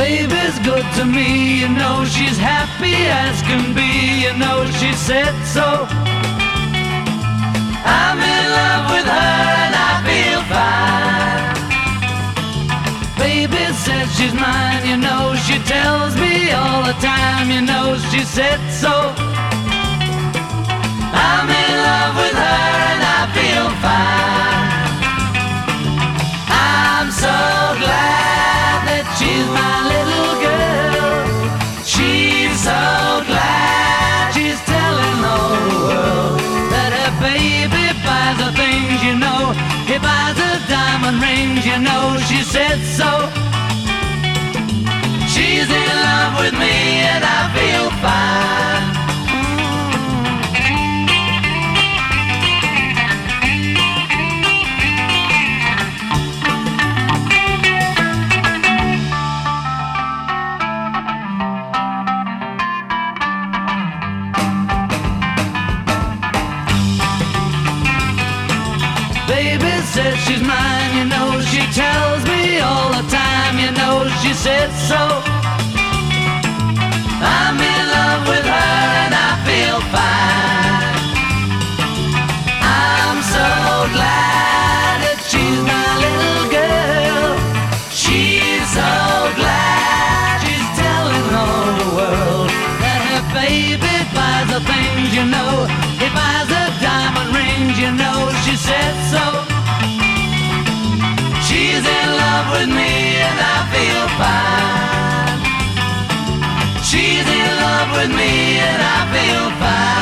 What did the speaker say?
Baby's good to me, you know she's happy as can be, you know she said so. I'm in love with her and I feel fine. Baby says she's mine, you know she tells me all the time, you know she said so. I'm in love with her and I feel fine. I'm so glad that she's my little girl. She's so glad she's telling all the world that her baby buys her things, you know. He buys her diamond rings, you know she said so. She's in love with me and I feel fine. Baby says she's mine, you know she tells me all the time, you know she said so. I'm in love with her and I feel fine. I'm so glad that she's my little girl. She's so glad she's telling all the world that her baby buys her things, you know. He buys her diamond rings, you know she said so. She's in love with me and I feel fine. She's in love with me and I feel fine.